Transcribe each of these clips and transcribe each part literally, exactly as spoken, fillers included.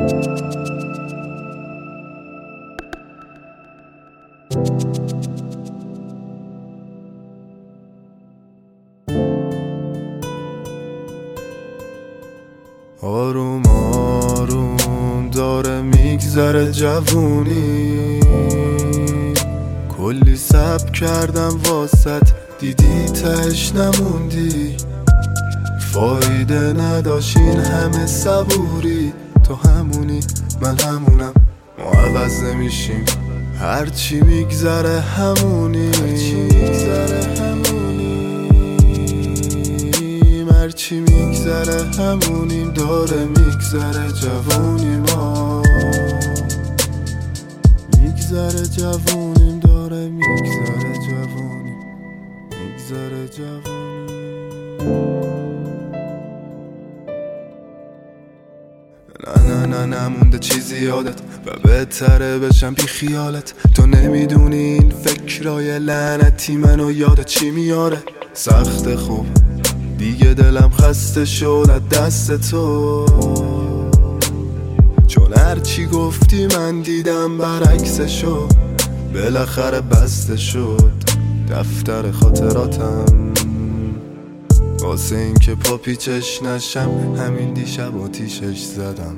آروم آروم داره میگذره جوونی، کلی صبر کردم واسط دیدی تهش نموندی، فایده نداشت این همه صبوری، تو همونی من همونم، ما عوض نمیشیم هرچی میگذره همونی، هرچی میگذره همونیم، داره میگذره جوونی ما، میگذره جوونیم، داره میگذره جوونی، میگذره جوونی. نه نه نه نمونده چیزی یادت و بهتره بشم بی خیالت، تو نمیدونی این فکرای لعنتی منو یاد چی میاره، سخت خوب دیگه دلم خسته شد از دست تو، چون هرچی گفتی من دیدم برعکسشو، بالاخره بسته شد دفتر خاطراتم، واسه این که پا پیچش نشم همین دیشب آتیشش زدم.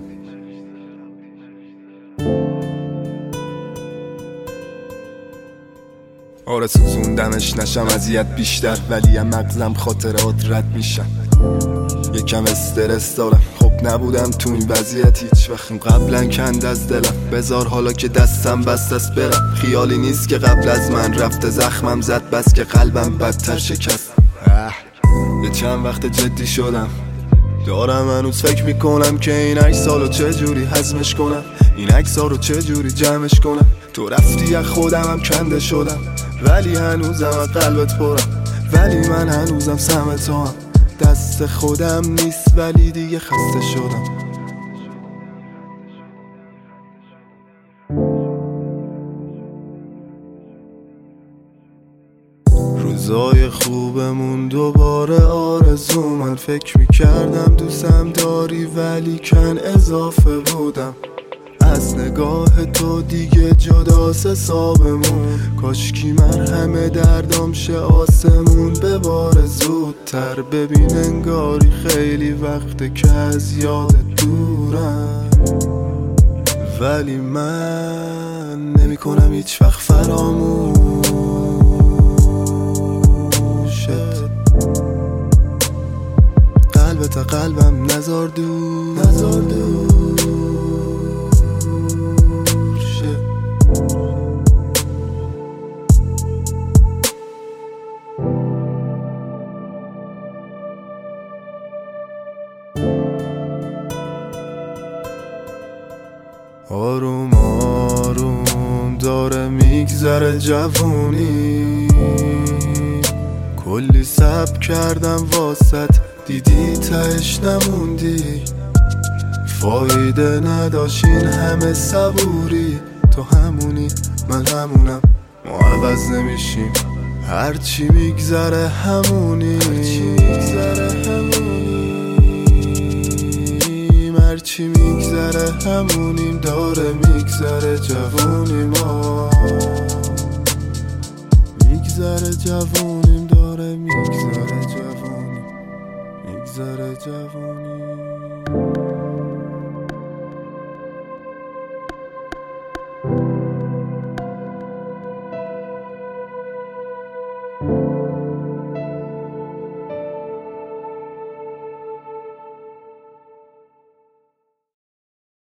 آره سوزوندمش نشم اذیت بیشتر، ولی هم مغزم خاطرات رد میشن، یکم استرس دارم، خب نبودم تو این وضعیت هیچ وقت قبلا کند از دلم، بذار حالا که دستم بست است برم، خیالی نیست که قبل از من رفته زخمم زد بس که قلبم بدتر شکست. یه چند وقت جدی شدم، دارم هنوز فکر میکنم که این عکس‌ها رو چجوری هضمش کنم، این عکس‌ها رو چجوری جمعش کنم، تو رفتی از خودم هم کنده شدم، ولی هنوزم از قلبت پرم، ولی من هنوزم سهم تو هم، دست خودم نیست ولی دیگه خسته شدم. روزای خوبمون دوباره آرزو، من فکر میکردم دوستم داری ولی کن اضافه بودم، از نگاه تو دیگه جداست حسابمون، کاشکی مرهم دردام شه آسمون بباره زودتر، ببین انگاری خیلی وقته که از یادت دورم، ولی من نمی کنم هیچ وقت فراموشت، قلبت قلبم نزار دور، نزار دور آروم آروم داره میگذره جوونی، کلی صبر کردم واسط دیدی تهش نموندی، فایده نداشت این همه صبوری، تو همونی من همونم، ما عوض نمیشیم هرچی میگذره همونی، هرچی میگذره همونیم، داره میگذره جوونی ما، میگذره جوونیم، داره میگذره جوونی، میگذره جوونی.